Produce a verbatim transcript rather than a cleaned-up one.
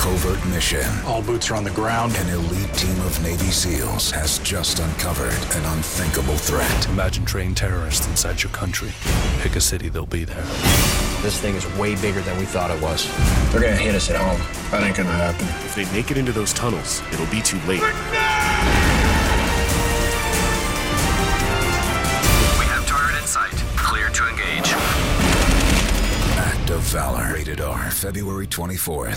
covert mission. All boots are on the ground. An elite team of Navy SEALs has just uncovered an unthinkable threat. Imagine trained terrorists inside your country. Pick a city, they'll be there. This thing is way bigger than we thought it was. They're gonna hit us at home. That ain't gonna happen. If they make it into those tunnels, it'll be too late. We have target in sight. Clear to engage. Act of Valor. Rated R. February twenty-fourth.